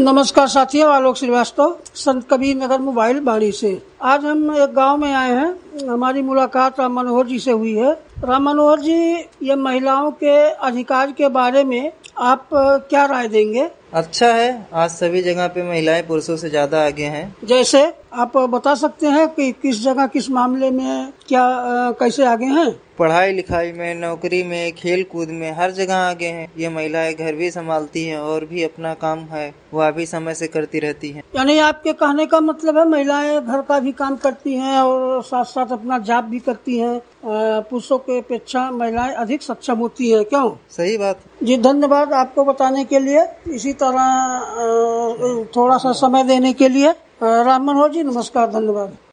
नमस्कार साथियों, आलोक श्रीवास्तव, संत कबीर नगर मोबाइल बाड़ी से। आज हम एक गांव में आए हैं। हमारी मुलाकात राम मनोहर जी से हुई है। राम मनोहर जी, ये महिलाओं के अधिकार के बारे में आप क्या राय देंगे? अच्छा है, आज सभी जगह पे महिलाएं पुरुषों से ज्यादा आगे हैं। जैसे आप बता सकते हैं कि किस जगह किस मामले में क्या कैसे आगे हैं? पढ़ाई लिखाई में, नौकरी में, खेल कूद में, हर जगह आगे हैं। ये महिलाएं घर भी संभालती हैं और भी अपना काम है वह भी समय से करती रहती हैं। यानी आपके कहने का मतलब है महिलाएं घर का भी काम करती हैं और साथ साथ अपना जॉब भी करती हैं। पुरुषों के अपेक्षा महिलाएं अधिक सक्षम होती हैं, क्यों? सही बात जी, धन्यवाद आपको बताने के लिए। इसी तरह थोड़ा सा समय देने के लिए। राम मनोहर जी, नमस्कार, धन्यवाद।